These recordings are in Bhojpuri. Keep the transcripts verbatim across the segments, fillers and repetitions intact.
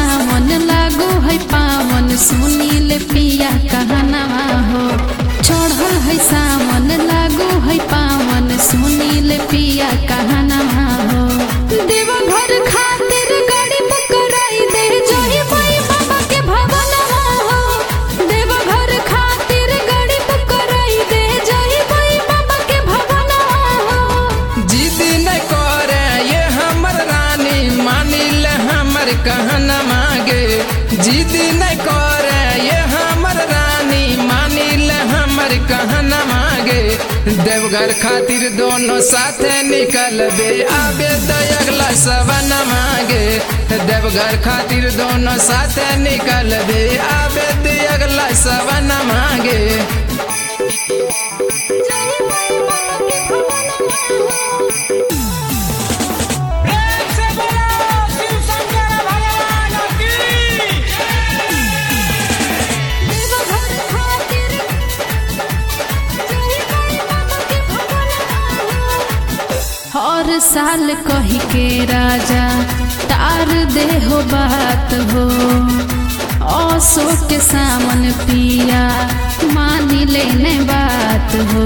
सावन लागो है पावन सुनील पिया कहनावा हो। चढ़ल है सावन लागो है पावन सुनील पिया कहनावा हो। देवघर खातिर गाड़ी बुक कराई दे जोही भाई बाबा के भवनवा हो। देवघर खातिर गाड़ी बुक कराई दे जोही भाई बाबा के भवनवा हो। जिद न करे ये हमर रानी मानिल हमर कहना मांगे। जिद न करे ये हमर रानी मानिल हमर कहना मांगे। देवघर खातिर दोनों साथे निकलबे आबे तो अगला सवन मांगे। देवघर खातिर दोनों साथे निकलबे आबे तो अगला सवन मांगे। हर साल कही के राजा तार दे हो बात हो। अशोक के सामन पिया मानी लेने बात हो।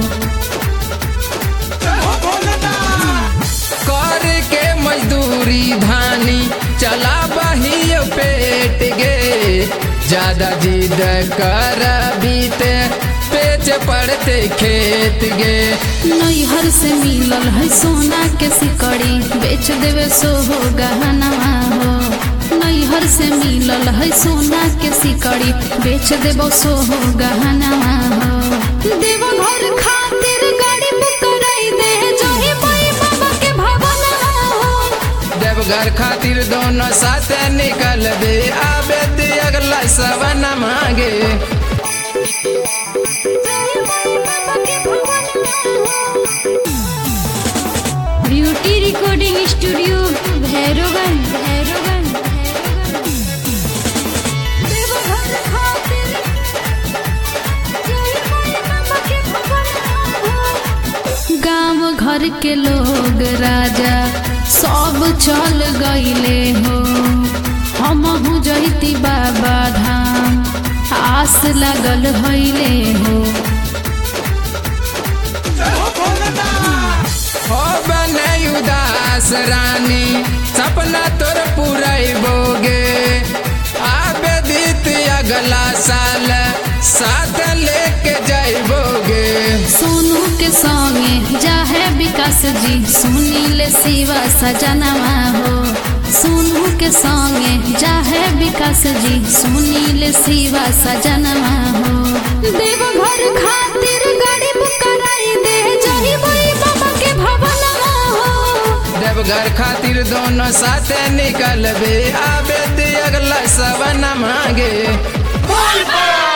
कर के मजदूरी धानी चला बही पेट गे। ज्यादा जिद कर बीते पेच पड़ते खेत गे। नैहर से मिलल है सोना के सिकड़ी बेच देवे सो हो गहनवा हो। नैहर से मिलल है सोना के सिकड़ी बेच देवो सो हो गहनवा हो। देवघर खातिर गाड़ी बुक कराई दे जोही भाई बाबा के भवनवा हो। देवघर खातिर दोनों साथे निकलबे आबे ते अगला सवन मांगे। Beauty recording studio Bhairavganj Bhairavganj गाँव घर के लोग राजा सब चल गईले हो। हमहू जैती बाबा धाम आस लगल हईले हो। हो बने उदास रानी सपना तोर पुरैबोगे। आबे दीत अगला साल साथ लेके जाइबोगे। सोनू के संगे जाहे विकास जी सुनील शिवा सजनवा हो। सोनू के संगे जाहे विकास जी सुनील शिवा सजनवा हो। देवघर खातिर गाड़ी बुक कराई दे जोही भाई बाबा के भवनवा हो। देवघर खातिर दोनों साथे निकलबे आबे ते अगला सवन मांगे।